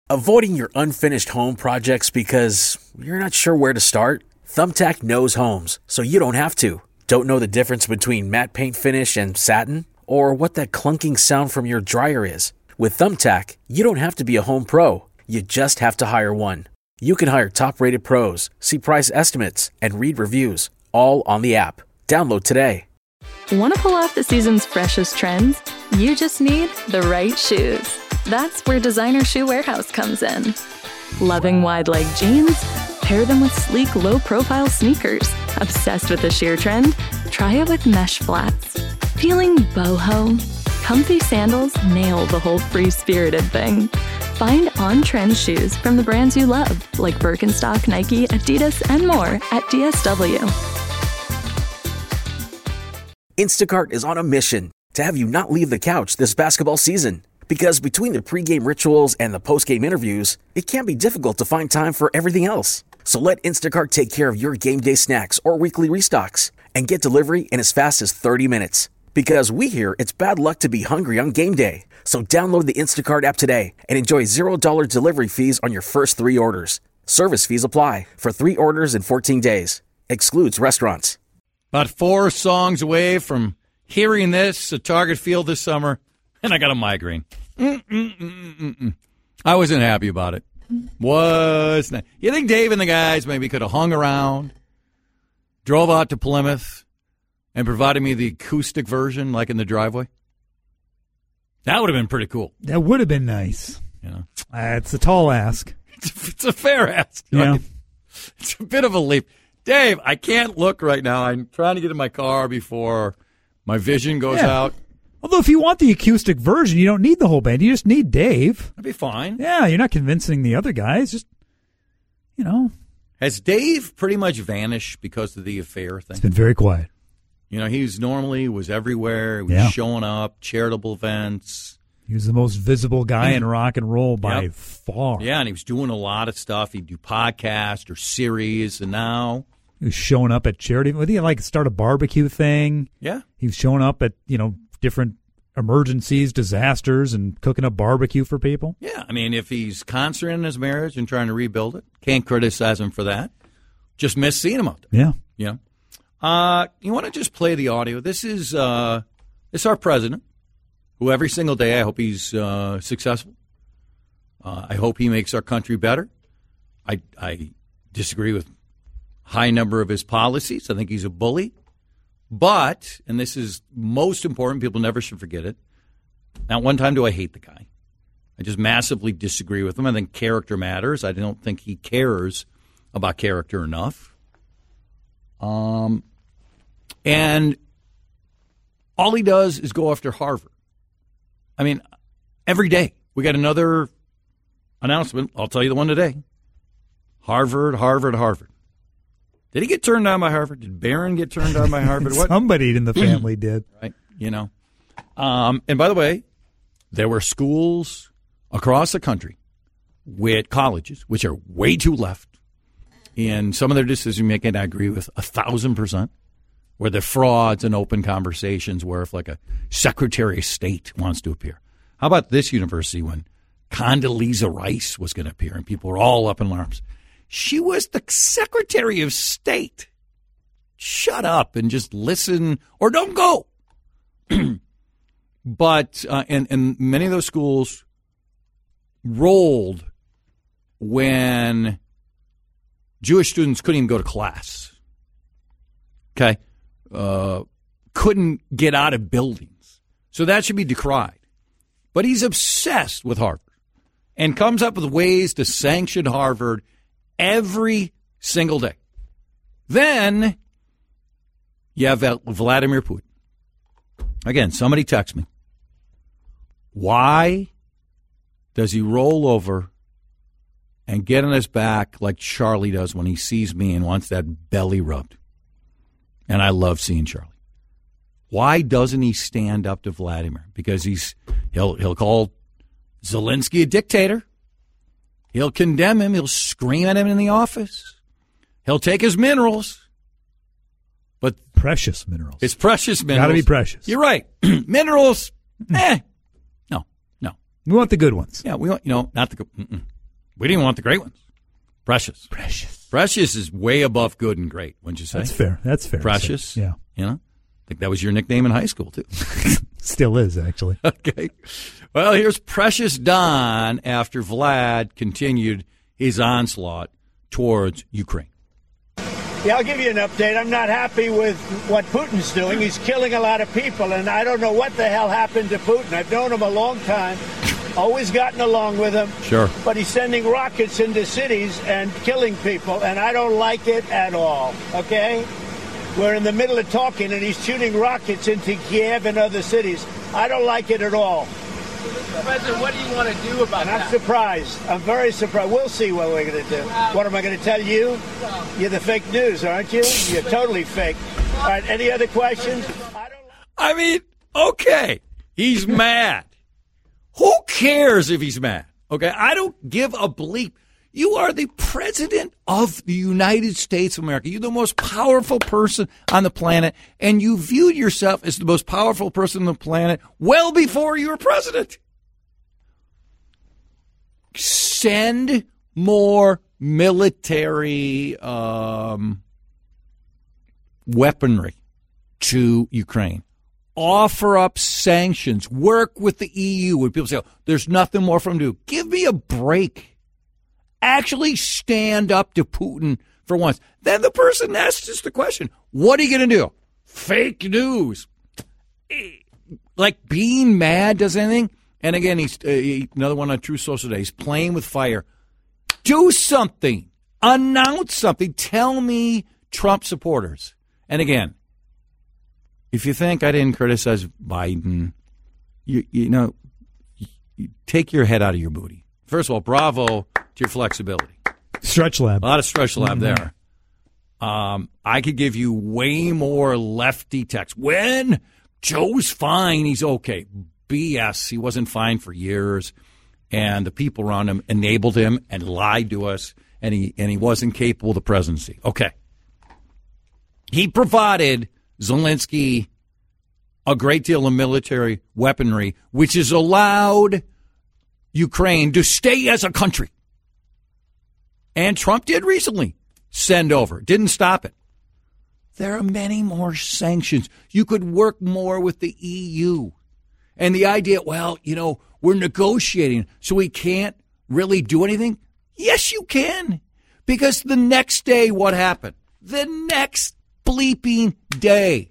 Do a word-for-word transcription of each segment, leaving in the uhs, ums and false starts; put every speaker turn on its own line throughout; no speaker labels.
Avoiding your unfinished home projects because you're not sure where to start? Thumbtack knows homes, so you don't have to. Don't know the difference between matte paint finish and satin? Or what that clunking sound from your dryer is? With Thumbtack, you don't have to be a home pro. You just have to hire one. You can hire top-rated pros, see price estimates, and read reviews, all on the app. Download today.
Want to pull off the season's freshest trends? You just need the right shoes. That's where Designer Shoe Warehouse comes in. Loving wide-leg jeans? Pair them with sleek, low-profile sneakers. Obsessed with the sheer trend? Try it with mesh flats. Feeling boho? Comfy sandals nail the whole free-spirited thing. Find on-trend shoes from the brands you love, like Birkenstock, Nike, Adidas, and more at D S W.
Instacart is on a mission to have you not leave the couch this basketball season. Because between the pregame rituals and the postgame interviews, it can be difficult to find time for everything else. So let Instacart take care of your game day snacks or weekly restocks and get delivery in as fast as thirty minutes. Because we hear it's bad luck to be hungry on game day. So download the Instacart app today and enjoy zero dollars delivery fees on your first three orders. Service fees apply for three orders in fourteen days. Excludes restaurants.
About four songs away from hearing this at Target Field this summer, and I got a migraine. Mm-mm-mm-mm-mm. I wasn't happy about it. Was not. You think Dave and the guys maybe could have hung around, drove out to Plymouth, and provided me the acoustic version like in the driveway? That would have been pretty cool.
That would have been nice.
You know,
uh, it's a tall ask.
It's a, it's a fair ask.
Yeah.
Right? It's a bit of a leap. Dave, I can't look right now. I'm trying to get in my car before my vision goes
Yeah.
out.
Although if you want the acoustic version, you don't need the whole band. You just need Dave.
That'd be fine.
Yeah, you're not convincing the other guys. Just, you know.
Has Dave pretty much vanished because of the affair thing?
It's been very quiet.
You know, he was normally was everywhere. He was
Yeah.
showing up, charitable events.
He was the most visible guy
Mm.
in rock and roll by
Yep.
far.
Yeah, and he was doing a lot of stuff. He'd do podcasts or series, and now,
He was showing up at charity. Would he like start a barbecue thing?
yeah.
He was showing up at, you know, different emergencies, disasters, and cooking up barbecue for people.
Yeah, I mean, if he's concentrating on his marriage and trying to rebuild it, can't criticize him for that. Just miss seeing him out there.
Yeah.
You know? Uh, you want to just play the audio? This is uh, this is our president, who every single day I hope he's uh, successful. Uh, I hope he makes our country better. I I disagree with a high number of his policies. I think he's a bully. But, and this is most important, people never should forget it, not one time do I hate the guy. I just massively disagree with him. I think character matters. I don't think he cares about character enough. Um, and all he does is go after Harvard. I mean, every day we got another announcement. I'll tell you the one today. Harvard, Harvard, Harvard. Did he get turned down by Harvard? Did Barron get turned down by Harvard? What?
Somebody in the family did.
Right, you know. Um, and by the way, there were schools across the country with colleges, which are way too left, in some of their decision-making, I agree with a thousand percent, where the frauds and open conversations where if like a Secretary of State wants to appear. How about this university when Condoleezza Rice was going to appear and people were all up in arms? She was the Secretary of State. Shut up and just listen or don't go. But, uh, and, and many of those schools rolled when Jewish students couldn't even go to class. Okay? Uh, couldn't get out of buildings. So that should be decried. But he's obsessed with Harvard and comes up with ways to sanction Harvard every single day. Then you have Vladimir Putin. Again, somebody text me. Why does he roll over and get on his back like Charlie does when he sees me and wants that belly rubbed? And I love seeing Charlie. Why doesn't he stand up to Vladimir? Because he's he'll he'll call Zelensky a dictator. He'll condemn him. He'll scream at him in the office. He'll take his minerals. But
precious minerals.
It's precious minerals.
Got to be precious.
You're right. Minerals, eh. No, no.
We want the good ones.
Yeah, we want, you know, not the good. Mm-mm. We didn't want the great ones. Precious.
Precious.
Precious is way above good and great, wouldn't you say?
That's fair. That's fair.
Precious.
Yeah.
You know? I think that was your nickname in high school, too.
Still is, actually.
Okay. Well, here's Precious Don after Vlad continued his onslaught towards Ukraine.
Yeah, I'll give you an update. I'm not happy with what Putin's doing. He's killing a lot of people, and I don't know what the hell happened to Putin. I've known him a long time, always gotten along with him.
Sure.
But he's sending rockets into cities and killing people, and I don't like it at all, okay? We're in the middle of talking, and he's shooting rockets into Kiev and other cities. I don't like it at all.
President, what do you want to do about
and
that?
I'm surprised. I'm very surprised. We'll see what we're going to do. What am I going to tell you? You're the fake news, aren't you? You're totally fake. All right, any other questions? I, don't
I mean, okay, he's mad. Who cares if he's mad? Okay, I don't give a bleep. You are the president of the United States of America. You're the most powerful person on the planet, and you viewed yourself as the most powerful person on the planet well before you were president. Send more military um, weaponry to Ukraine. Offer up sanctions. Work with the E U. When people say, oh, there's nothing more for them to do. Give me a break. Actually stand up to Putin for once. Then the person asks us the question, what are you going to do? Fake news. Like being mad does anything? And again, he's uh, he, another one on True Social Day. He's playing with fire. Do something. Announce something. Tell me, Trump supporters. And again, if you think I didn't criticize Biden, you, you know, you take your head out of your booty. First of all, bravo to your flexibility.
Stretch lab.
A lot of stretch lab
mm-hmm.
there. Um, I could give you way more lefty text. When Joe's fine, he's okay. B S. He wasn't fine for years, and the people around him enabled him and lied to us, and he and he wasn't capable of the presidency. Okay. He provided Zelensky a great deal of military weaponry, which has allowed Ukraine to stay as a country. And Trump did recently send over. Didn't stop it. There are many more sanctions. You could work more with the E U. And the idea, well, you know, we're negotiating, so we can't really do anything. Yes, you can. Because the next day, what happened? The next bleeping day,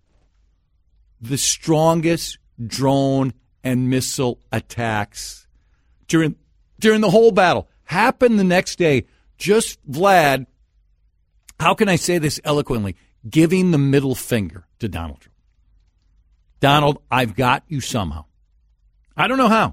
the strongest drone and missile attacks during during the whole battle happened the next day. Just Vlad, how can I say this eloquently, giving the middle finger to Donald Trump. Donald, I've got you somehow. I don't know how.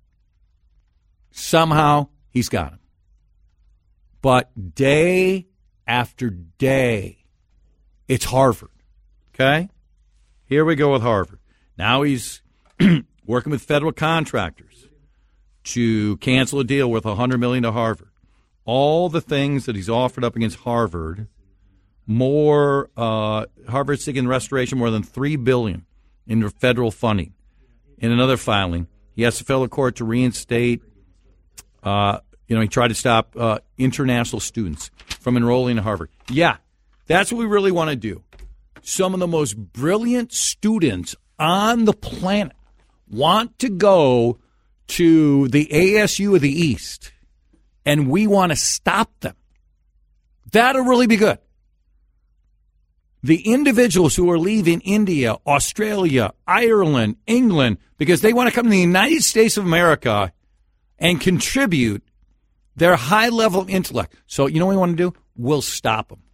Somehow he's got him. But day after day, it's Harvard. Okay? Here we go with Harvard. Now he's working with federal contractors to cancel a deal worth one hundred million dollars to Harvard. All the things that he's offered up against Harvard, more, uh, Harvard's seeking restoration more than three billion dollars in federal funding. In another filing, he asked the federal court to reinstate, uh, you know, he tried to stop uh, international students from enrolling in Harvard. Yeah, that's what we really want to do. Some of the most brilliant students on the planet want to go to the A S U of the East, and we want to stop them. That'll really be good. The individuals who are leaving India, Australia, Ireland, England, because they want to come to the United States of America and contribute their high-level intellect. So you know what we want to do? We'll stop them.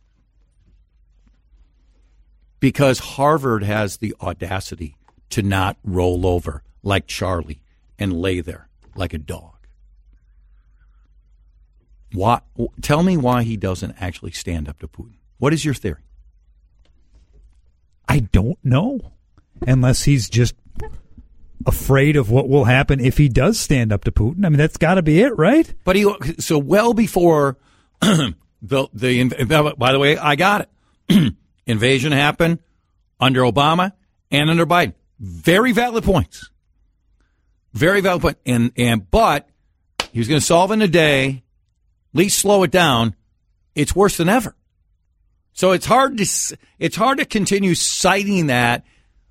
Because Harvard has the audacity to not roll over like Charlie and lay there like a dog. Why, tell me why he doesn't actually stand up to Putin. What is your theory?
I don't know. Unless he's just afraid of what will happen if he does stand up to Putin. I mean, that's got to be it, right?
But he, so well before the, the, by the way, I got it. Invasion happened under Obama and under Biden. Very valid points. Very valid point. And, and, but he was going to solve in a day, at least slow it down. It's worse than ever. So it's hard to it's hard to continue citing that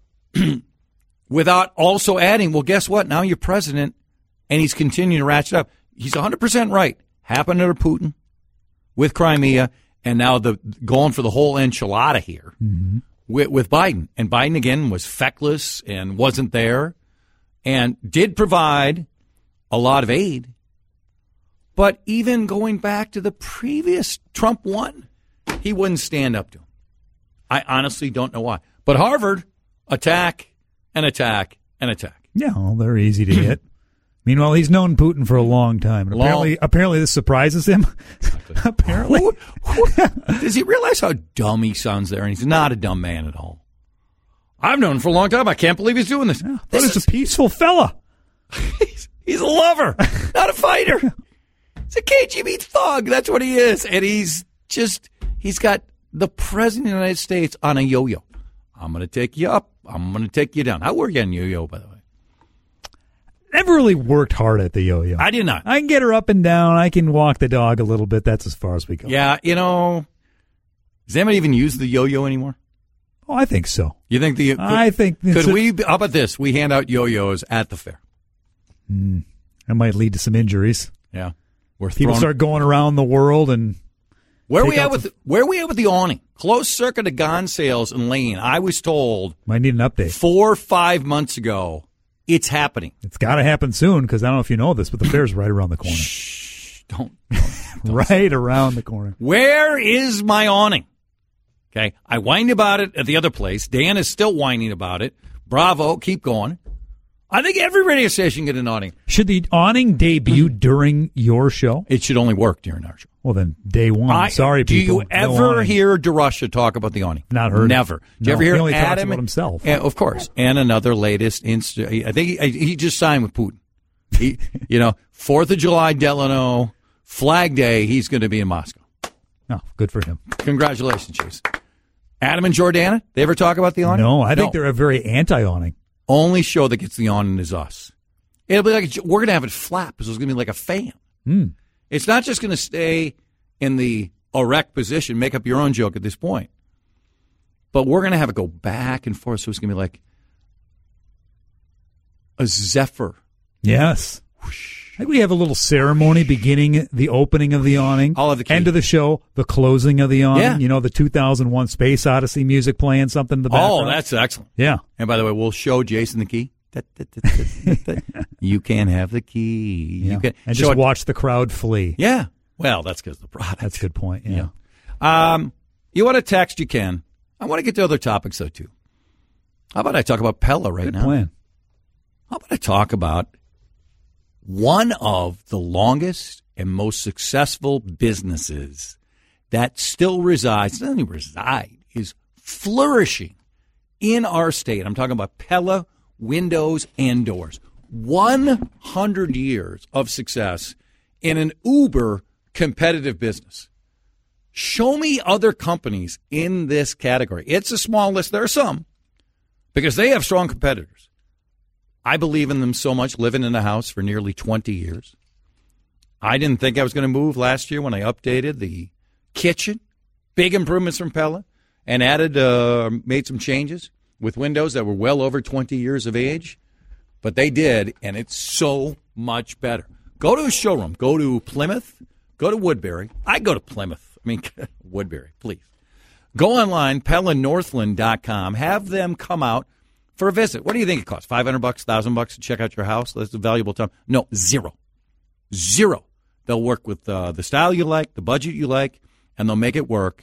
without also adding, well, guess what? Now you're president, and he's continuing to ratchet up. He's one hundred percent right. Happened under Putin with Crimea, and now the going for the whole enchilada here mm-hmm. with, with Biden. And Biden, again, was feckless and wasn't there and did provide a lot of aid. But even going back to the previous Trump one, he wouldn't stand up to him. I honestly don't know why. But Harvard, attack and attack and attack.
Yeah, well, they're easy to hit. Meanwhile, he's known Putin for a long time. And apparently,
Long.
apparently this surprises him. apparently.
Who, who, does he realize how dumb he sounds there? And he's not a dumb man at all. I've known him for a long time. I can't believe he's doing this.
Yeah,
this
but
is
it's a peaceful fella.
he's, he's a lover, not a fighter. He's a K G B thug. That's what he is. And he's just, he's got the president of the United States on a yo-yo. I'm going to take you up. I'm going to take you down. How were you on yo-yo, by the way?
Never really worked hard at the yo-yo.
I did not.
I can get her up and down. I can walk the dog a little bit. That's as far as we go.
Yeah, you know, does anybody even use the yo-yo anymore?
Oh, I think so.
You think the? Could,
I think.
Could
a,
we? How about this? We hand out yo-yos at the fair.
Mm, that might lead to some injuries.
Yeah, we're
people
throwing,
start going around the world and.
Where we at with some, where we at with the awning? Closed circuit of gone sales in Lane. I was told.
Might need an update.
Four or five months ago. It's happening.
It's got to happen soon because I don't know if you know this, but the fair's right around the corner.
Shh, don't. don't, don't
right around the corner.
Where is my awning? Okay, I whined about it at the other place. Dan is still whining about it. Bravo, keep going. I think every radio station get an awning.
Should the awning debut during your show?
It should only work during our show.
Well, then, day one. I, Sorry,
do
people.
Do you ever
no
hear DeRusha talk about the awning?
Not heard.
Never.
It.
Do you
no,
ever hear
he only
Adam?
talks about himself.
And, of course. And another latest inst. I think he, he just signed with Putin. He, you know, Fourth of July, Delano, Flag Day. He's going to be in Moscow.
Oh, good for him.
Congratulations, Chiefs. Adam and Jordana. They ever talk about the awning?
No, I
no.
think they're a very anti-awning.
Only show that gets the awning is us. It'll be like a, we're going to have it flap. So it's going to be like a fan.
Mm.
It's not just going to stay in the erect position. Make up your own joke at this point. But we're going to have it go back and forth. So it's going to be like a zephyr.
Yes. Whoosh. I think we have a little ceremony beginning the opening of the awning.
I'll have the key.
End of the show, the closing of the awning.
Yeah.
You know, the two thousand one Space Odyssey music playing something in the background.
Oh, that's excellent.
Yeah.
And by the way, we'll show Jason the key. You can't have the key.
Yeah.
You can
and
show
just
it.
watch the crowd flee.
Yeah. Well, that's because of the product.
That's a good point. Yeah.
yeah. Um, you want to text, you can. I want to get to other topics, though, too. How about I talk about Pella right
good
now?
Plan.
How about I talk about one of the longest and most successful businesses that still resides, doesn't even reside, is flourishing in our state. I'm talking about Pella Windows and Doors. one hundred years of success in an uber competitive business. Show me other companies in this category. It's a small list. There are some because they have strong competitors. I believe in them so much, living in the house for nearly twenty years. I didn't think I was going to move last year when I updated the kitchen. Big improvements from Pella and added, uh, made some changes with windows that were well over twenty years of age. But they did, and it's so much better. Go to a showroom. Go to Plymouth. Go to Woodbury. I go to Plymouth. I mean, Woodbury, please. Go online, Pella Northland dot com. Have them come out for a visit. What do you think it costs? five hundred bucks, one thousand bucks to check out your house? That's a valuable time. No, zero. Zero. They'll work with uh, the style you like, the budget you like, and they'll make it work.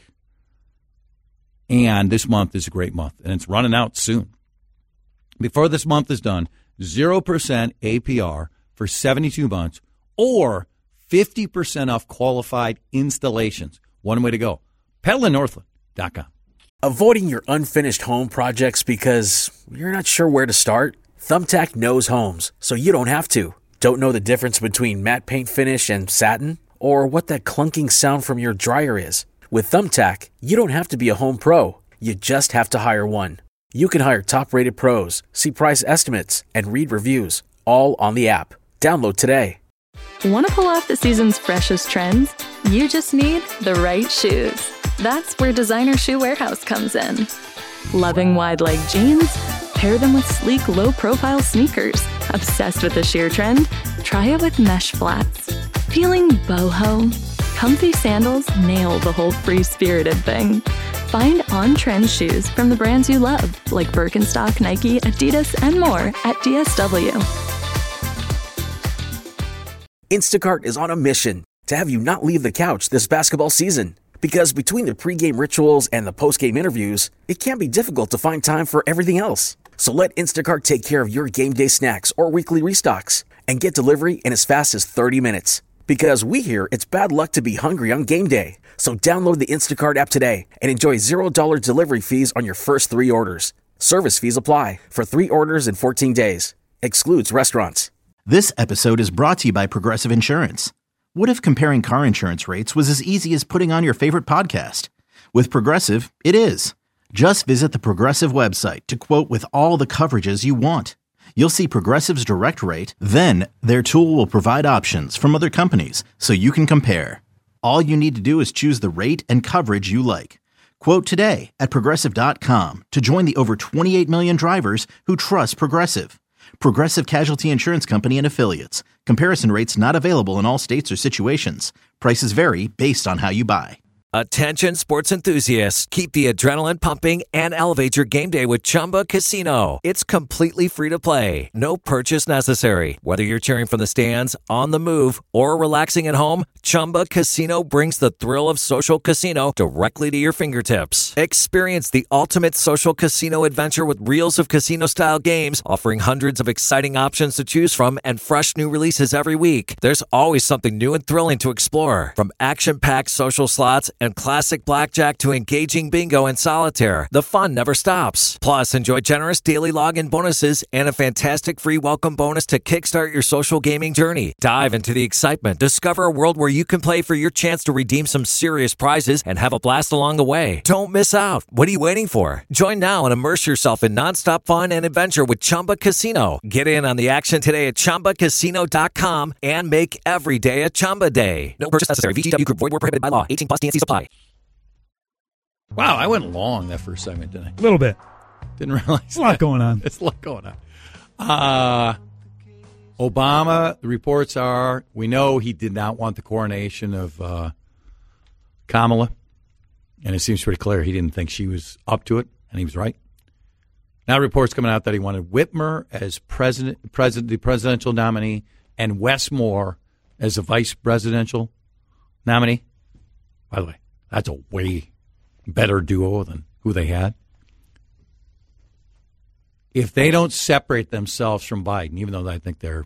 And this month is a great month, and it's running out soon. Before this month is done, zero percent A P R for seventy-two months or fifty percent off qualified installations. One way to go. Pella Northland dot com.
Avoiding your unfinished home projects because you're not sure where to start? Thumbtack knows homes, so you don't have to. Don't know the difference between matte paint finish and satin? Or what that clunking sound from your dryer is? With Thumbtack, you don't have to be a home pro. You just have to hire one. You can hire top-rated pros, see price estimates, and read reviews, all on the app. Download today.
Want to pull off the season's freshest trends? You just need the right shoes. That's where Designer Shoe Warehouse comes in. Loving wide leg jeans? Pair them with sleek, low-profile sneakers. Obsessed with the sheer trend? Try it with mesh flats. Feeling boho? Comfy sandals nail the whole free-spirited thing. Find on-trend shoes from the brands you love, like Birkenstock, Nike, Adidas, and more at D S W.
Instacart is on a mission to have you not leave the couch this basketball season. Because between the pregame rituals and the postgame interviews, it can be difficult to find time for everything else. So let Instacart take care of your game day snacks or weekly restocks and get delivery in as fast as thirty minutes. Because we hear it's bad luck to be hungry on game day. So download the Instacart app today and enjoy zero dollars delivery fees on your first three orders. Service fees apply for three orders in fourteen days. Excludes restaurants.
This episode is brought to you by Progressive Insurance. What if comparing car insurance rates was as easy as putting on your favorite podcast? With Progressive, it is. Just visit the Progressive website to quote with all the coverages you want. You'll see Progressive's direct rate, then their tool will provide options from other companies so you can compare. All you need to do is choose the rate and coverage you like. Quote today at Progressive dot com to join the over twenty-eight million drivers who trust Progressive. Progressive Casualty Insurance Company and Affiliates. Comparison rates not available in all states or situations. Prices vary based on how you buy.
Attention sports enthusiasts, keep the adrenaline pumping and elevate your game day with Chumba Casino. It's completely free to play. No purchase necessary. Whether you're cheering from the stands, on the move, or relaxing at home, Chumba Casino brings the thrill of social casino directly to your fingertips. Experience the ultimate social casino adventure with reels of casino-style games, offering hundreds of exciting options to choose from and fresh new releases every week. There's always something new and thrilling to explore, from action-packed social slots and classic blackjack to engaging bingo and solitaire. The fun never stops. Plus, enjoy generous daily login bonuses and a fantastic free welcome bonus to kickstart your social gaming journey. Dive into the excitement. Discover a world where you can play for your chance to redeem some serious prizes and have a blast along the way. Don't miss out. What are you waiting for? Join now and immerse yourself in nonstop fun and adventure with Chumba Casino. Get in on the action today at Chumba Casino dot com and make every day a Chumba day. No purchase necessary. V G W Group. Void where prohibited by law. eighteen plus. T N C supply.
Wow, I went long that first segment, didn't I?
A little bit.
Didn't realize.
A lot going on.
It's a lot going on. Uh, Obama, the reports are, we know he did not want the coronation of uh, Kamala, and it seems pretty clear he didn't think she was up to it, and he was right. Now reports coming out that he wanted Whitmer as president, president, the presidential nominee, and Wes Moore as a vice presidential nominee. By the way, that's a way better duo than who they had. If they don't separate themselves from Biden, even though I think they're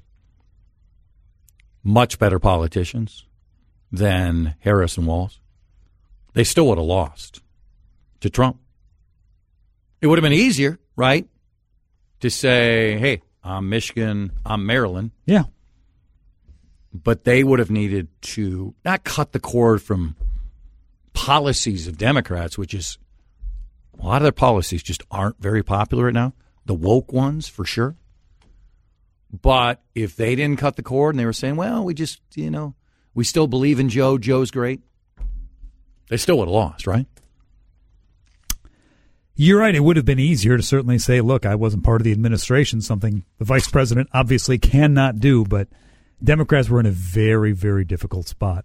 much better politicians than Harris and Walz, they still would have lost to Trump. It would have been easier, right, to say, hey, I'm Michigan, I'm Maryland.
Yeah.
But they would have needed to not cut the cord from policies of Democrats, which is a lot of their policies just aren't very popular right now. The woke ones, for sure. But if they didn't cut the cord and they were saying, well, we just, you know, we still believe in Joe, Joe's great, they still would have lost, right?
You're right. It would have been easier to certainly say, look, I wasn't part of the administration, something the vice president obviously cannot do, but Democrats were in a very, very difficult spot.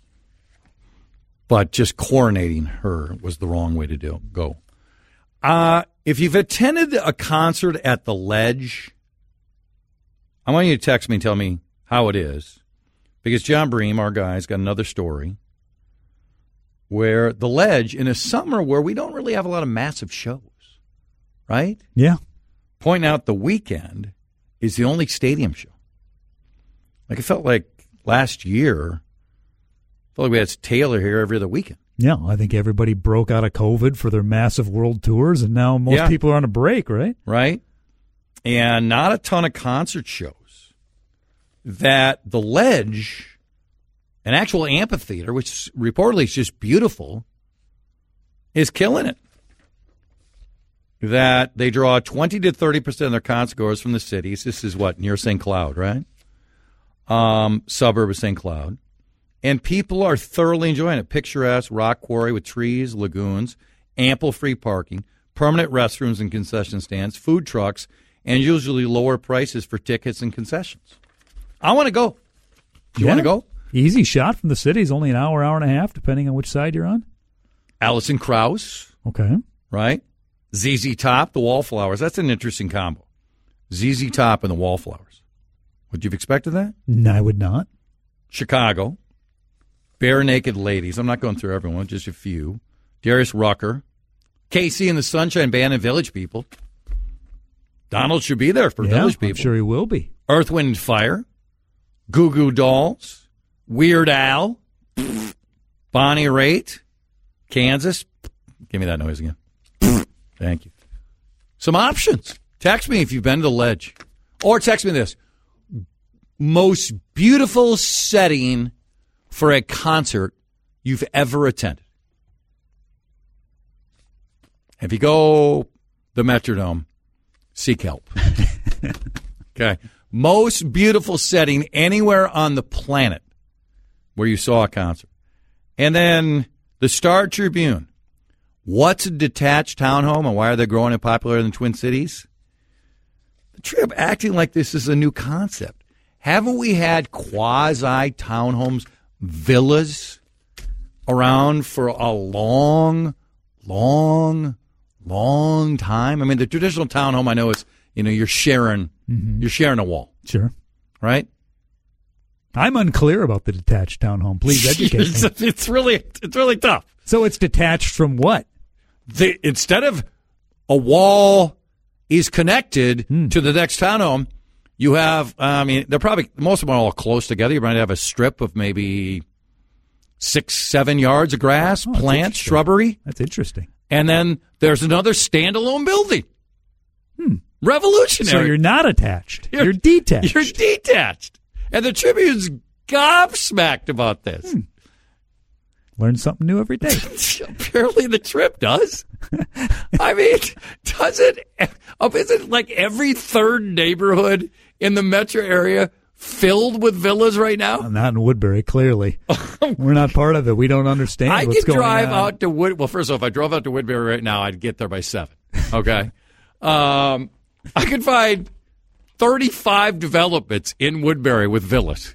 But just coronating her was the wrong way to do go. Uh, if you've attended a concert at the Ledge, I want you to text me and tell me how it is. Because John Bream, our guy, has got another story where the Ledge, in a summer where we don't really have a lot of massive shows, right?
Yeah.
Point out the Weekend is the only stadium show. Like, it felt like last year, I felt like we had Taylor here every other weekend.
Yeah, I think everybody broke out of COVID for their massive world tours, and now most
yeah.
people are on a break, right?
Right. And not a ton of concert shows. That the Ledge, an actual amphitheater, which reportedly is just beautiful, is killing it. That they draw twenty to thirty percent of their concert goers from the cities. This is what, near Saint Cloud, right? um, suburb of Saint Cloud. And people are thoroughly enjoying it. Picturesque rock quarry with trees, lagoons, ample free parking, permanent restrooms and concession stands, food trucks, and usually lower prices for tickets and concessions. I want to go. Do you
yeah.
want to go?
Easy shot from the city. It's only an hour, hour and a half, depending on which side you're on.
Alison Krauss.
Okay.
Right? Z Z Top, the Wallflowers. That's an interesting combo. Z Z Top and the Wallflowers. Would you have expected that?
No, I would not.
Chicago. Bare Naked Ladies. I'm not going through everyone, just a few. Darius Rucker. K C and the Sunshine Band and Village People. Donald should be there for
yeah,
Village People.
I'm sure he will be.
Earth, Wind, and Fire. Goo Goo Dolls. Weird Al. Bonnie Raitt. Kansas. Give me that noise again. Thank you. Some options. Text me if you've been to the Ledge. Or text me this. Most beautiful setting for a concert you've ever attended. If you go the Metrodome, seek help. Okay. Most beautiful setting anywhere on the planet where you saw a concert. And then the Star Tribune. What's a detached townhome and why are they growing and popular in the Twin Cities? The Trib acting like this is a new concept. Haven't we had quasi townhomes, villas around for a long, long, long time? I mean, the traditional townhome, I know it's, you know, you're sharing, mm-hmm. you're sharing a wall.
Sure.
Right?
I'm unclear about the detached townhome. Please educate me.
it's, it's really, it's really tough.
So it's detached from what?
The, instead of a wall is connected hmm. to the next townhome, you have, I mean, they're probably, most of them are all close together. You might have a strip of maybe six, seven yards of grass, oh, plants, shrubbery.
That's interesting.
And then there's another standalone building. Hmm. Revolutionary.
So you're not attached. You're, you're detached.
You're detached. And the Tribune's gobsmacked about this. Hmm.
Learn something new every day.
Apparently the Trip does. I mean, does it? Isn't like every third neighborhood in the metro area filled with villas right now?
Not in Woodbury, clearly. We're not part of it. We don't understand
I
what's
could
going
drive
on.
out to Wood. Well, first off, if I drove out to Woodbury right now, I'd get there by seven. Okay. um, I could find thirty-five developments in Woodbury with villas.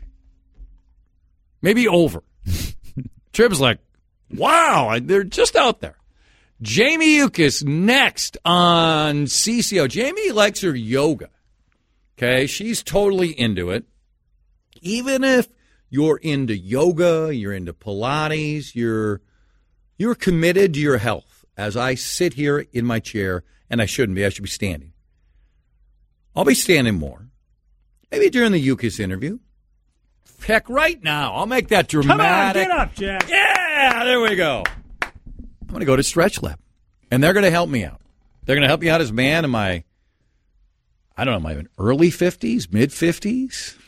Maybe over. Trib's like, wow, they're just out there. Jamie Yuccas next on C C O. Jamie likes her yoga. Okay, she's totally into it. Even if you're into yoga, you're into Pilates, you're you're committed to your health. As I sit here in my chair, and I shouldn't be, I should be standing. I'll be standing more. Maybe during the Yuccas interview. Heck, right now. I'll make that dramatic.
Come on, get up, Jack.
Yeah, there we go. I'm going to go to Stretch Lab, and they're going to help me out. They're going to help me out as man in my, I don't know, my early fifties, mid-fifties,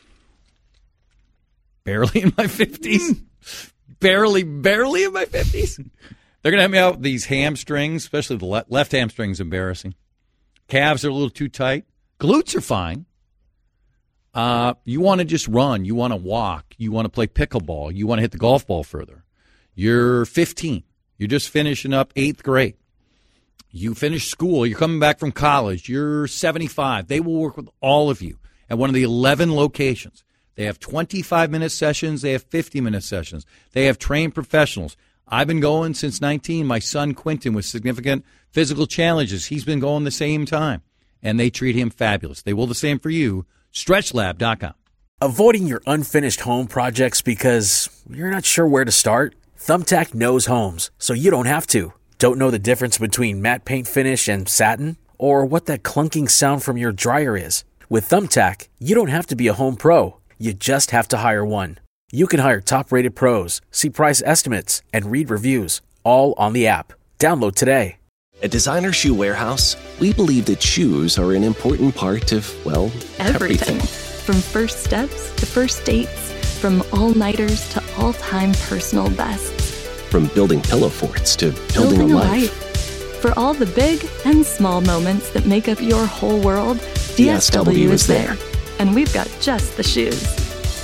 barely in my fifties, barely, barely in my fifties. They're going to help me out with these hamstrings, especially the le- left hamstring's embarrassing. Calves are a little too tight. Glutes are fine. Uh, you want to just run. You want to walk. You want to play pickleball. You want to hit the golf ball further. You're fifteen. You're just finishing up eighth grade. You finish school. You're coming back from college. You're seventy-five. They will work with all of you at one of the eleven locations. They have twenty-five minute sessions. They have fifty minute sessions. They have trained professionals. I've been going since nineteen. My son, Quentin, with significant physical challenges, he's been going the same time. And they treat him fabulous. They will the same for you. stretch lab dot com.
Avoiding your unfinished home projects because you're not sure where to start? Thumbtack knows homes, so you don't have to. Don't know the difference between matte paint finish and satin? Or what that clunking sound from your dryer is? With Thumbtack, you don't have to be a home pro. You just have to hire one. You can hire top-rated pros, see price estimates, and read reviews, all on the app. Download today.
At Designer Shoe Warehouse, we believe that shoes are an important part of, well, everything.
Everything. From first steps to first dates, from all-nighters to all-time personal bests.
From building pillow forts to building,
building
a,
a
life.
life. For all the big and small moments that make up your whole world, D S W, D S W is there. And we've got just the shoes.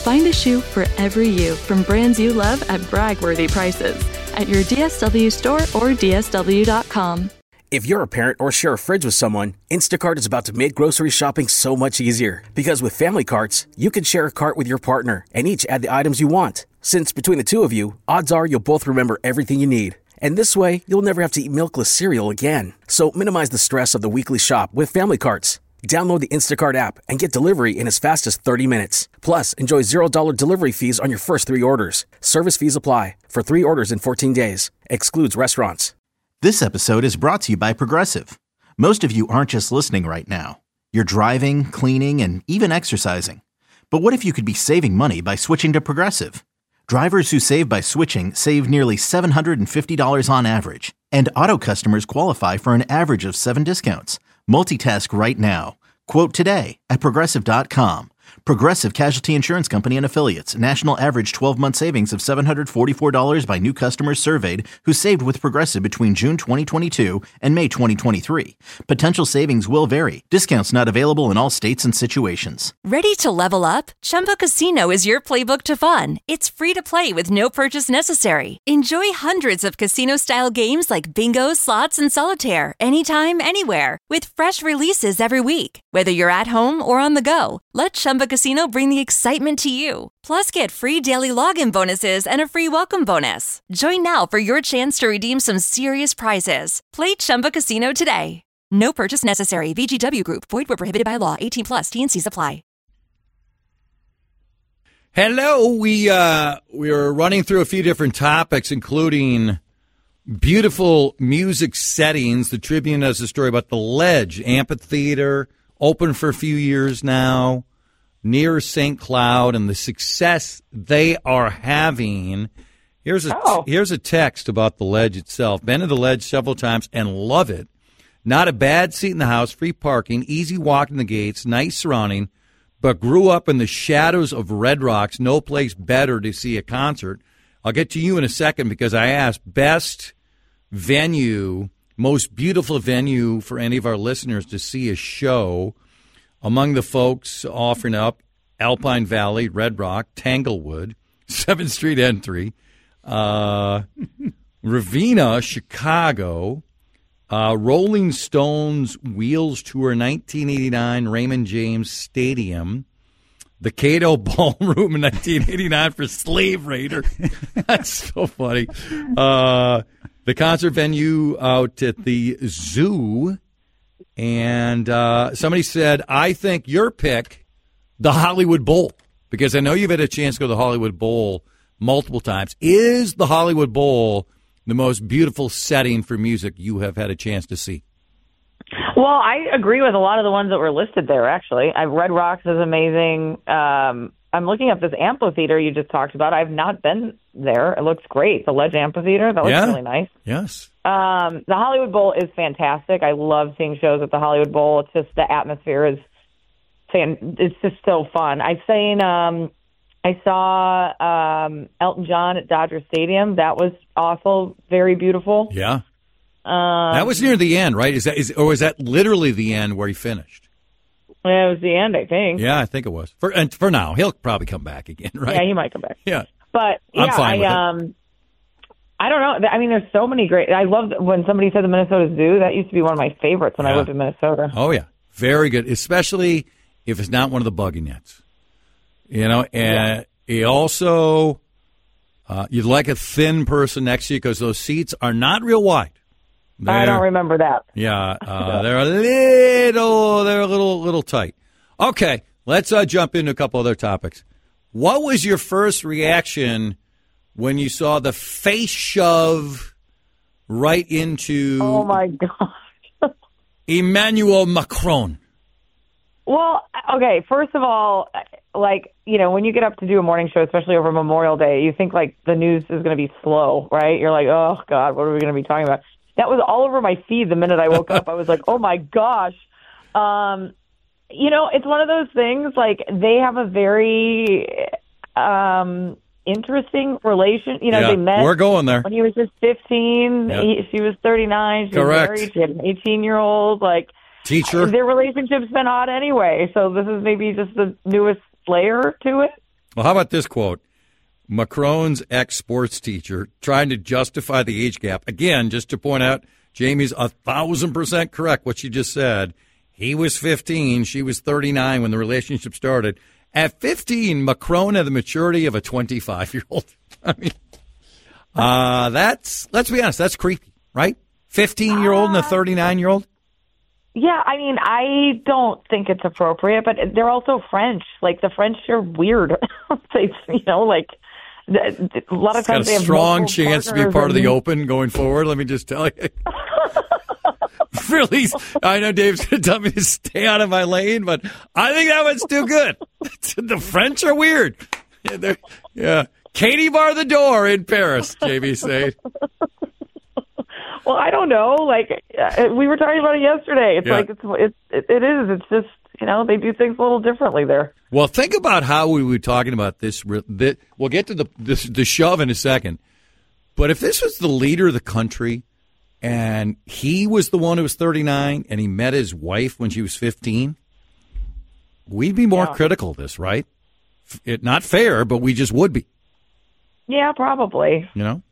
Find a shoe for every you from brands you love at brag-worthy prices at your D S W store or D S W dot com.
If you're a parent or share a fridge with someone, Instacart is about to make grocery shopping so much easier. Because with family carts, you can share a cart with your partner and each add the items you want. Since between the two of you, odds are you'll both remember everything you need. And this way, you'll never have to eat milkless cereal again. So minimize the stress of the weekly shop with family carts. Download the Instacart app and get delivery in as fast as thirty minutes. Plus, enjoy zero dollars delivery fees on your first three orders. Service fees apply for three orders in fourteen days. Excludes restaurants.
This episode is brought to you by Progressive. Most of you aren't just listening right now. You're driving, cleaning, and even exercising. But what if you could be saving money by switching to Progressive? Drivers who save by switching save nearly seven hundred fifty dollars on average. And auto customers qualify for an average of seven discounts. Multitask right now. Quote today at Progressive dot com. Progressive Casualty Insurance Company and Affiliates. National average twelve-month savings of seven hundred forty-four dollars by new customers surveyed who saved with Progressive between June twenty twenty-two and May twenty twenty-three. Potential savings will vary. Discounts not available in all states and situations.
Ready to level up? Chumba Casino is your playbook to fun. It's free to play with no purchase necessary. Enjoy hundreds of casino-style games like bingo, slots, and solitaire anytime, anywhere with fresh releases every week. Whether you're at home or on the go, let Chumba Casino bring the excitement to you. Plus, get free daily login bonuses and a free welcome bonus. Join now for your chance to redeem some serious prizes. Play Chumba Casino today. No purchase necessary. V G W Group. Void where prohibited by law. eighteen plus. T and C's apply.
Hello. We uh, we are running through a few different topics, including beautiful music settings. The Tribune has a story about the Ledge Amphitheater, open for a few years now, near Saint Cloud, and the success they are having. Here's a oh. here's a text about the Ledge itself. Been to the Ledge several times and love it. Not a bad seat in the house, free parking, easy walk in the gates, nice surrounding, but grew up in the shadows of Red Rocks. No place better to see a concert. I'll get to you in a second because I asked best venue, most beautiful venue for any of our listeners to see a show. Among the folks offering up, Alpine Valley, Red Rock, Tanglewood, seventh Street Entry, uh, Ravenna, Chicago, uh, Rolling Stones Wheels Tour nineteen eighty-nine, Raymond James Stadium, the Cato Ballroom in nineteen eighty-nine for Slave Raider. That's so funny. Uh, the concert venue out at the zoo. And uh, somebody said, I think your pick, the Hollywood Bowl, because I know you've had a chance to go to the Hollywood Bowl multiple times. Is the Hollywood Bowl the most beautiful setting for music you have had a chance to see?
Well, I agree with a lot of the ones that were listed there, actually. I, Red Rocks is amazing. Um, I'm looking at this amphitheater you just talked about. I've not been there. It looks great. The Ledge Amphitheater, that looks
yeah.
really nice.
Yes.
Um, the Hollywood Bowl is fantastic. I love seeing shows at the Hollywood Bowl. It's just the atmosphere is fan. It's just so fun. I've seen. Um, I saw um, Elton John at Dodger Stadium. That was also very beautiful.
Yeah.
Um,
that was near the end, right? Is that is or was that literally the end where he finished?
It was the end, I think.
Yeah, I think it was. For and for now, he'll probably come back again, right?
Yeah, he might come back.
Yeah.
But yeah,
I'm fine with
I um, I don't know. I mean, there's so many great. I love when somebody said the Minnesota Zoo. That used to be one of my favorites when
yeah.
I lived in Minnesota.
Oh yeah, very good, especially if it's not one of the buggy nets. You know, and yeah. it also uh, you'd like a thin person next to you because those seats are not real wide. They're,
I don't remember that.
Yeah, uh, they're a little, they're a little, little tight. Okay, let's uh, jump into a couple other topics. What was your first reaction when you saw the face shove right into
oh my gosh,
Emmanuel Macron?
Well, okay, first of all, like, you know, when you get up to do a morning show, especially over Memorial Day, you think, like, the news is going to be slow, right? You're like, oh, God, what are we going to be talking about? That was all over my feed the minute I woke up. I was like, oh, my gosh. Um, you know, it's one of those things, like, they have a very um, interesting relation. You know,
yeah,
they met.
We're going there.
When he was just fifteen. Yep. He, she was thirty-nine. She
Correct.
was married. She had an eighteen-year-old. Like,
teacher.
Their relationship's been odd anyway, so this is maybe just the newest layer to it.
Well, how about this quote? Macron's ex-sports teacher trying to justify the age gap. Again, just to point out, Jamie's a thousand percent correct what she just said. He was fifteen. She was thirty-nine when the relationship started. At fifteen, Macron had the maturity of a twenty-five-year-old. I mean, uh, that's, let's be honest, that's creepy, right? fifteen-year-old and a thirty-nine-year-old?
Yeah, I mean, I don't think it's appropriate, but they're also French. Like, the French are weird. They, you know, like, a lot of
it's
times
got a
they have
strong chance to be part of the
and...
Open going forward, let me just tell you. Really, I know Dave's going to tell me to stay out of my lane, but I think that one's too good. The French are weird. Yeah, yeah. Katie bar the door in Paris, J B said.
Well, I don't know. Like, we were talking about it yesterday. It's yeah. like, it's, it's, it, it is. It's just, you know, they do things a little differently there.
Well, think about how we were talking about this. this we'll get to the, this, the shove in a second. But if this was the leader of the country and he was the one who was thirty-nine and he met his wife when she was fifteen, we'd be more yeah. critical of this, right? It, not fair, but we just would be.
Yeah, probably.
You know?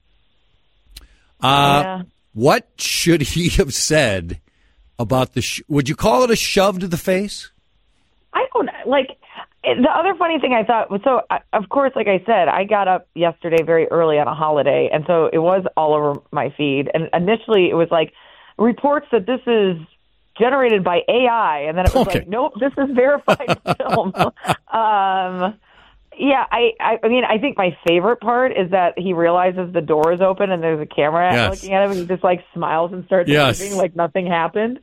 Uh,
yeah.
What should he have said about the, sh- would you call it a shove to the face?
I don't, like, the other funny thing I thought was, so, of course, like I said, I got up yesterday very early on a holiday, and so it was all over my feed. And initially it was like reports that this is generated by A I, and then it was okay. like, nope, this is verified film. Um Yeah, I, I I mean, I think my favorite part is that he realizes the door is open and there's a camera
yes.
looking at him, and he just, like, smiles and starts
yes.
moving like nothing happened.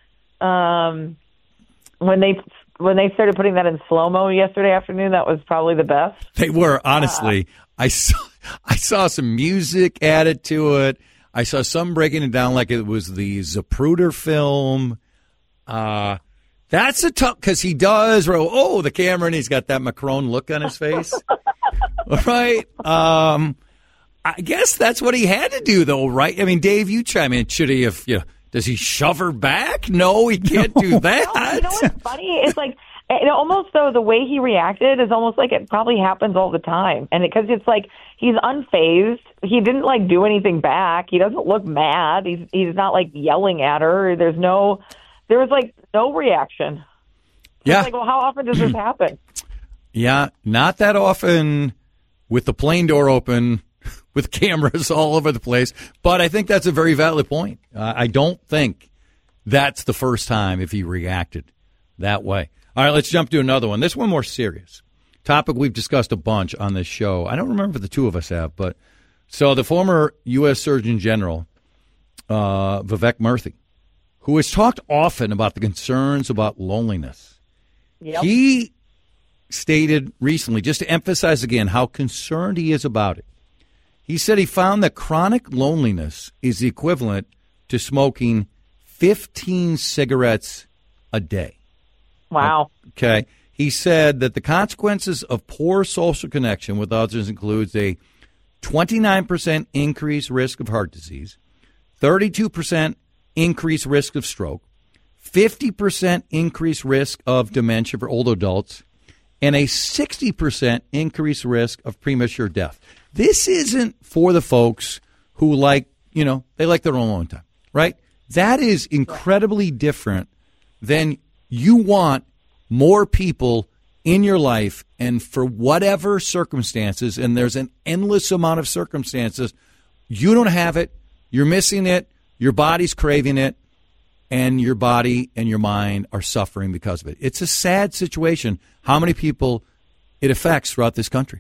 Um, when they when they started putting that in slow-mo yesterday afternoon, that was probably the best.
They were, honestly. Uh, I saw I saw some music added to it. I saw some breaking it down like it was the Zapruder film. Uh That's a tough, because he does roll, oh, the camera, and he's got that Macron look on his face. Right? Um, I guess that's what he had to do, though, right? I mean, Dave, you chime in. Should he have, you know, does he shove her back? No, he can't no. do that.
No, you know what's funny? It's like, it almost, though, the way he reacted is almost like it probably happens all the time. And because it, it's like he's unfazed. He didn't, like, do anything back. He doesn't look mad. He's He's not, like, yelling at her. There's no... There was, like, no reaction.
Yeah.
Like, well, how often does this happen?
Yeah, not that often with the plane door open, with cameras all over the place. But I think that's a very valid point. Uh, I don't think that's the first time if he reacted that way. All right, let's jump to another one. This one more serious. Topic we've discussed a bunch on this show. I don't remember if the two of us have, but so the former U S Surgeon General, uh, Vivek Murthy, who has talked often about the concerns about loneliness.
Yep.
He stated recently, just to emphasize again how concerned he is about it, he said he found that chronic loneliness is the equivalent to smoking fifteen cigarettes a day.
Wow.
Okay. He said that the consequences of poor social connection with others includes a twenty-nine percent increased risk of heart disease, thirty-two percent increased risk of stroke, fifty percent increased risk of dementia for older adults, and a sixty percent increased risk of premature death. This isn't for the folks who like, you know, they like their own alone time, right? That is incredibly different than you want more people in your life, and for whatever circumstances, and there's an endless amount of circumstances, you don't have it, you're missing it, your body's craving it, and your body and your mind are suffering because of it. It's a sad situation, how many people it affects throughout this country.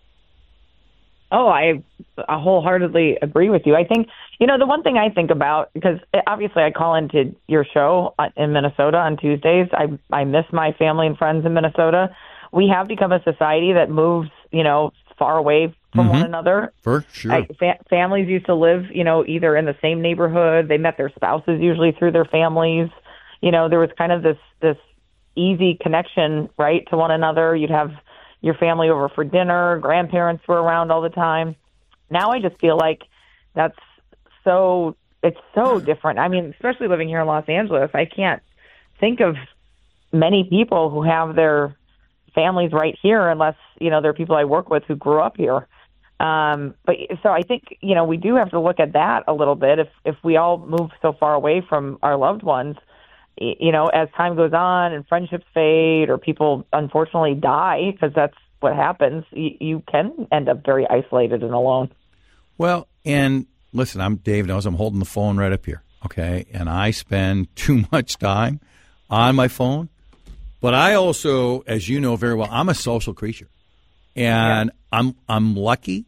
Oh, I, I wholeheartedly agree with you. I think, you know, the one thing I think about, because obviously I call into your show in Minnesota on Tuesdays. I, I miss my family and friends in Minnesota. We have become a society that moves, you know, far away from
mm-hmm.
one another.
For sure.
I, fa- families used to live, you know, either in the same neighborhood. They met their spouses usually through their families. You know, there was kind of this, this easy connection, right, to one another. You'd have your family over for dinner. Grandparents were around all the time. Now I just feel like that's so, it's so different. I mean, especially living here in Los Angeles, I can't think of many people who have their families right here unless, you know, there are people I work with who grew up here. Um, but so I think, you know, we do have to look at that a little bit. If if we all move so far away from our loved ones, you know, as time goes on and friendships fade or people unfortunately die, because that's what happens, you, you can end up very isolated and alone.
Well, and listen, I'm Dave knows I'm holding the phone right up here, okay? And I spend too much time on my phone. But I also, as you know very well, I'm a social creature. And yeah. I'm I'm lucky.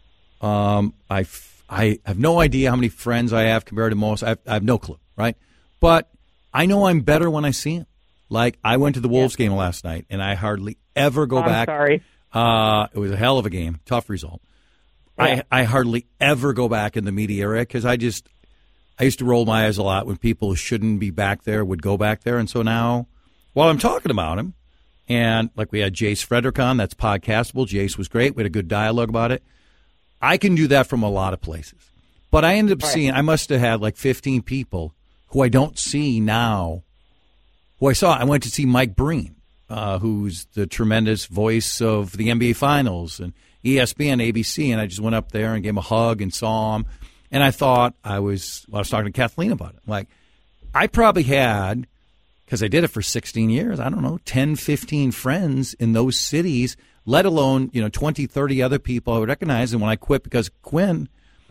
Um, I I have no idea how many friends I have compared to most. I have, I have no clue, right? But I know I'm better when I see them. Like, I went to the Wolves yeah. game last night, and I hardly ever go
I'm
back.
sorry.
Uh, it was a hell of a game. Tough result. Yeah. I, I hardly ever go back in the media area because I just I used to roll my eyes a lot when people who shouldn't be back there would go back there. And so now, while I'm talking about him, and like we had Jace Frederick on, that's podcastable. Jace was great. We had a good dialogue about it. I can do that from a lot of places. But I ended up right. seeing, I must have had like fifteen people who I don't see now, who I saw. I went to see Mike Breen, uh, who's the tremendous voice of the N B A Finals and E S P N, A B C, and I just went up there and gave him a hug and saw him. And I thought I was, well, I was talking to Kathleen about it. Like, I probably had, because I did it for sixteen years, I don't know, ten, fifteen friends in those cities, let alone, you know, twenty, thirty other people I would recognize. And when I quit because of Quinn,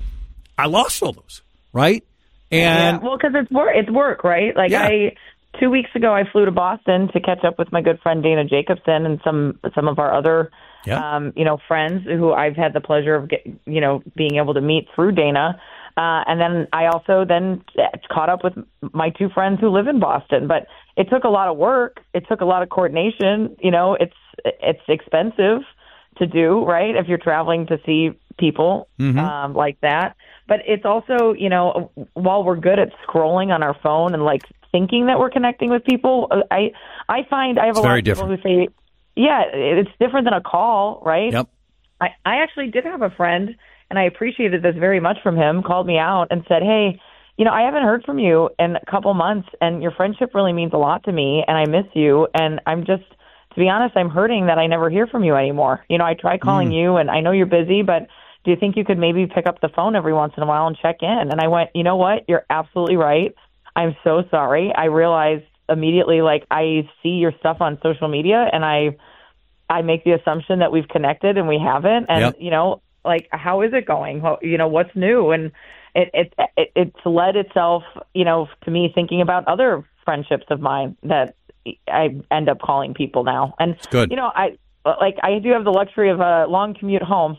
I lost all those, right? And
yeah, well, because it's work, it's work, right? Like yeah. I, two weeks ago, I flew to Boston to catch up with my good friend Dana Jacobson and some some of our other, yeah. um, you know, friends who I've had the pleasure of, get, you know, being able to meet through Dana. Uh, and then I also then caught up with my two friends who live in Boston. But it took a lot of work. It took a lot of coordination. You know, it's it's expensive to do, right, if you're traveling to see people mm-hmm. um, like that. But it's also, you know, while we're good at scrolling on our phone and, like, thinking that we're connecting with people, I I find I have
it's
a lot
very
of people
different.
who say, yeah, it's different than a call, right?
Yep.
I, I actually did have a friend, and I appreciated this very much from him, called me out and said, hey, you know, I haven't heard from you in a couple months, and your friendship really means a lot to me, and I miss you, and I'm just, to be honest, I'm hurting that I never hear from you anymore. You know, I try calling mm. you, and I know you're busy, but do you think you could maybe pick up the phone every once in a while and check in? And I went, you know what? You're absolutely right. I'm so sorry. I realized immediately, like, I see your stuff on social media, and I I make the assumption that we've connected, and we haven't. And, yep. you know, like, how is it going? You know, what's new? And it, it, it it's led itself, you know, to me thinking about other friendships of mine that I end up calling people now. And,
good.
you know, I like I do have the luxury of a long commute home.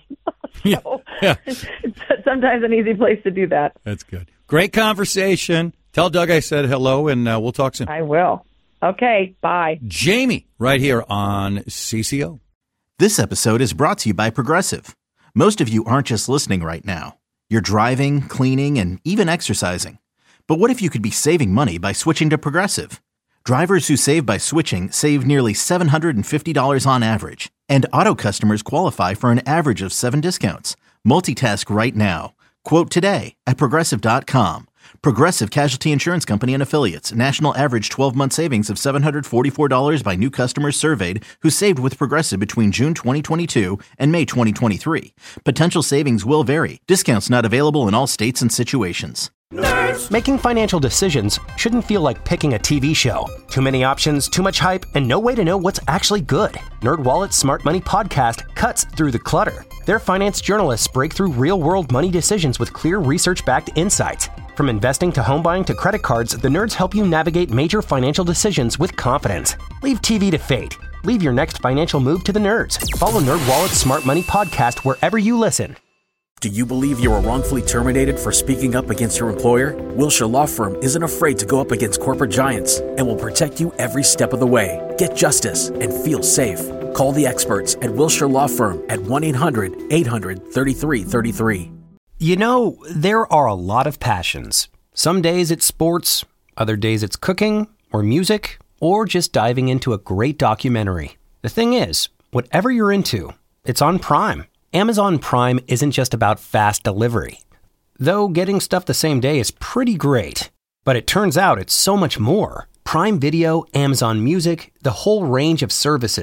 so
yeah.
it's sometimes an easy place to do that.
That's good. Great conversation. Tell Doug I said hello, and uh, we'll talk soon.
I will. Okay, bye.
Jamie, right here on C C O.
This episode is brought to you by Progressive. Most of you aren't just listening right now. You're driving, cleaning, and even exercising. But what if you could be saving money by switching to Progressive? Drivers who save by switching save nearly seven hundred fifty dollars on average. And auto customers qualify for an average of seven discounts. Multitask right now. Quote today at Progressive dot com. Progressive Casualty Insurance Company and Affiliates. National average twelve-month savings of seven hundred forty-four dollars by new customers surveyed who saved with Progressive between June twenty twenty-two and May twenty twenty-three. Potential savings will vary. Discounts not available in all states and situations.
Nerds. Making financial decisions shouldn't feel like picking a T V show. Too many options, too much hype, and no way to know what's actually good. NerdWallet's Smart Money Podcast cuts through the clutter. Their finance journalists break through real-world money decisions with clear research-backed insights. From investing to home buying to credit cards, the nerds help you navigate major financial decisions with confidence. Leave T V to fate. Leave your next financial move to the nerds. Follow NerdWallet's Smart Money Podcast wherever you listen.
Do you believe you were wrongfully terminated for speaking up against your employer? Wilshire Law Firm isn't afraid to go up against corporate giants and will protect you every step of the way. Get justice and feel safe. Call the experts at Wilshire Law Firm at one eight hundred eight hundred thirty-three thirty-three.
You know, there are a lot of passions. Some days it's sports, other days it's cooking or music, or just diving into a great documentary. The thing is, whatever you're into, it's on Prime. Amazon Prime isn't just about fast delivery. Though getting stuff the same day is pretty great. But it turns out it's so much more. Prime Video, Amazon Music, the whole range of services.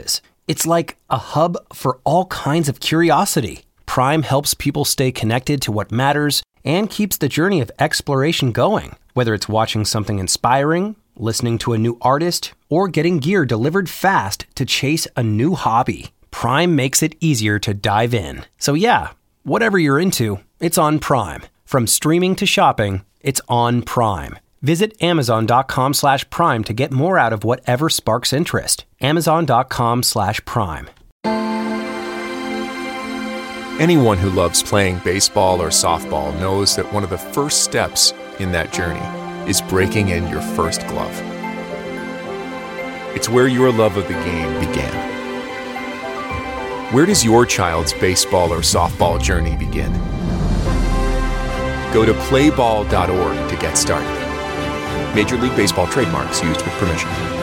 It's like a hub for all kinds of curiosity. Prime helps people stay connected to what matters and keeps the journey of exploration going. Whether it's watching something inspiring, listening to a new artist, or getting gear delivered fast to chase a new hobby, Prime makes it easier to dive in. So yeah, whatever you're into, it's on Prime. From streaming to shopping, it's on Prime. Visit amazon.com slash prime to get more out of whatever sparks interest. Amazon.com slash prime.
Anyone who loves playing baseball or softball knows that one of the first steps in that journey is breaking in your first glove. It's where your love of the game began. Where does your child's baseball or softball journey begin? Go to play ball dot org to get started. Major League Baseball trademarks used with permission.